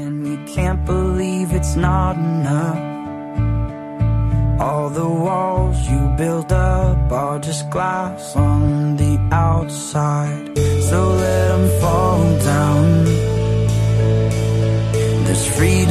and you can't believe it's not enough. All the walls you build up are just glass on the outside, so let them fall down. There's freedom